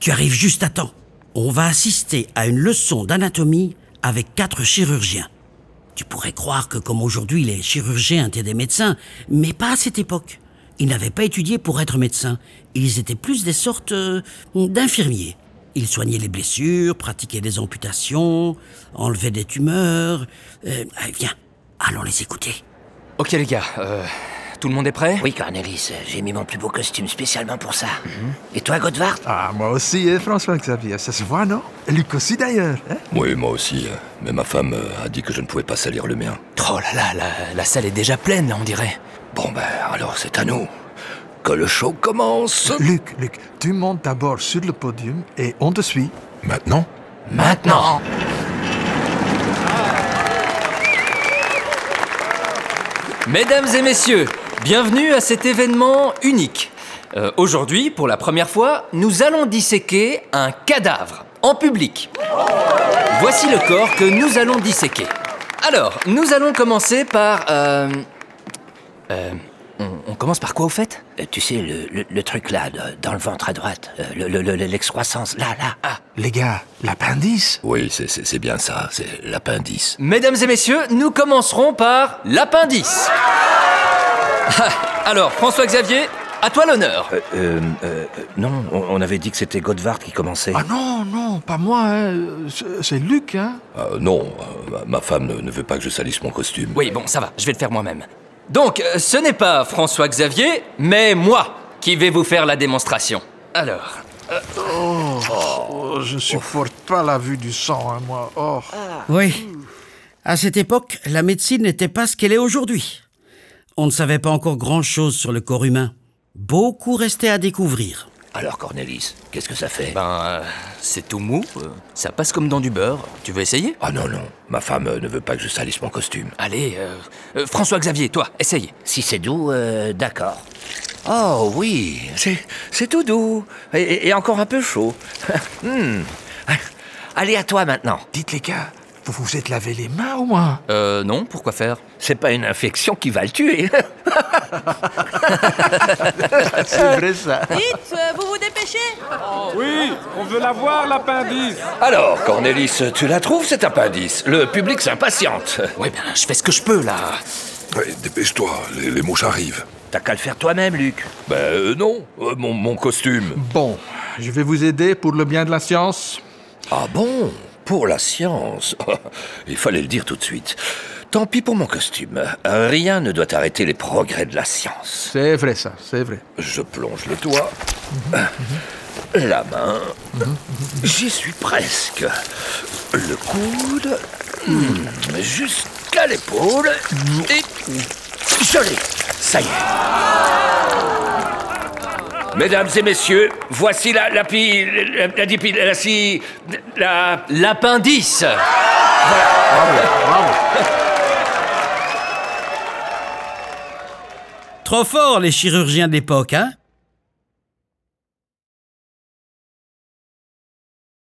Tu arrives juste à temps. On va assister à une leçon d'anatomie avec 4 chirurgiens. Tu pourrais croire que comme aujourd'hui les chirurgiens étaient des médecins, mais pas à cette époque. Ils n'avaient pas étudié pour être médecins. Ils étaient plus des sortes d'infirmiers. Ils soignaient les blessures, pratiquaient des amputations, enlevaient des tumeurs. Viens, allons les écouter. Ok les gars, tout le monde est prêt? Oui, Cornelis, j'ai mis mon plus beau costume spécialement pour ça. Et toi, Godvard? Ah, moi aussi, François-Xavier, ça se voit, non? Luc aussi, d'ailleurs, hein? Oui, moi aussi. Mais ma femme a dit que je ne pouvais pas salir le mien. Oh là là, la salle est déjà pleine là, on dirait. Bon ben, alors c'est à nous. Que le show commence. Luc, tu montes d'abord sur le podium et on te suit. Maintenant? Maintenant! Mesdames et messieurs, bienvenue à cet événement unique. Aujourd'hui, pour la première fois, nous allons disséquer un cadavre en public. Voici le corps que nous allons disséquer. Alors, nous allons commencer par... On commence par quoi au fait? Tu sais, le truc là, dans le ventre à droite, l'excroissance, là. Ah. Les gars, l'appendice? Oui, c'est bien ça, c'est l'appendice. Mesdames et messieurs, nous commencerons par l'appendice. Alors, François-Xavier, à toi l'honneur. Non, on avait dit que c'était Godvard qui commençait. Ah non, pas moi, hein. C'est Luc, hein? Non, ma femme ne veut pas que je salisse mon costume. Oui, bon, ça va, je vais le faire moi-même. Donc, ce n'est pas François-Xavier, mais moi qui vais vous faire la démonstration. Alors... Je supporte pas la vue du sang, hein, moi. Oh. Oui, à cette époque, la médecine n'était pas ce qu'elle est aujourd'hui. On ne savait pas encore grand-chose sur le corps humain. Beaucoup restait à découvrir. Alors, Cornelis, qu'est-ce que ça fait? C'est tout mou, ça passe comme dans du beurre. Tu veux essayer? Ah non, ma femme ne veut pas que je salisse mon costume. Allez, François-Xavier, toi, essaye. Si c'est doux, d'accord. Oh oui, c'est tout doux. Et encore un peu chaud. Allez, à toi maintenant. Dites les gars, vous vous êtes lavé les mains au moins? Non, pourquoi faire? C'est pas une infection qui va le tuer. C'est vrai ça. Vite, vous vous dépêchez? Oui, on veut la voir, l'appendice. Alors, Cornelis, tu la trouves cet appendice? Le public s'impatiente. Ouais, ben, je fais ce que je peux, là. Ouais, dépêche-toi, les mouches arrivent. T'as qu'à le faire toi-même, Luc. Non, mon costume. Bon, je vais vous aider pour le bien de la science. Ah bon? Pour la science? Il fallait le dire tout de suite. Tant pis pour mon costume. Rien ne doit arrêter les progrès de la science. C'est vrai ça, c'est vrai. Je plonge le doigt, la main, j'y suis presque. Le coude, jusqu'à l'épaule, et je l'ai. Ça y est. Mesdames et messieurs, voici L'appendice. Trop fort, les chirurgiens de l'époque, hein?